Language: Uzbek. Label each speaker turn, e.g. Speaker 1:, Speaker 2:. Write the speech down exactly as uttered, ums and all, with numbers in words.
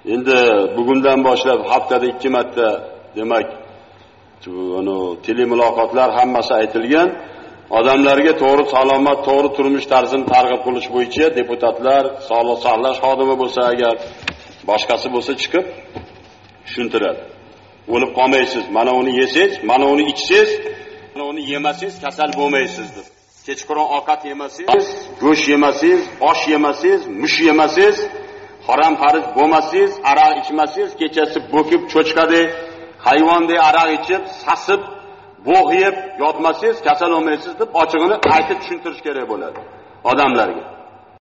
Speaker 1: Endi bugundan boshlab haftada ikki marta demak uni telemuloqotlar hammasi aytilgan. Odamlarga to'g'ri salomat, to'g'ri turmush tarzini targ'ib qilish bo'yicha deputatlar, sog'liq saqlash xodimi bo'lsa agar, boshqasi bo'lsa chiqib tushuntiradi. O'lib qolmaysiz, mana uni yesiz, mana uni ichsiz, mana uni yemasangiz kasal bo'lmaysiz deb. Kechqurun ovqat yemasangiz, go'sht yemasangiz, osh yemasangiz, mush yemasangiz, harom xarid bo'lmasangiz, aroq ichmasangiz, kechasi bo'kib cho'chqadek, hayvondek aroq ichib, sasib, bo'g'ib yotmasangiz kasal bo'lmaysiz deb ochig'ini aytib tushuntirish kerak bo'ladi odamlarga.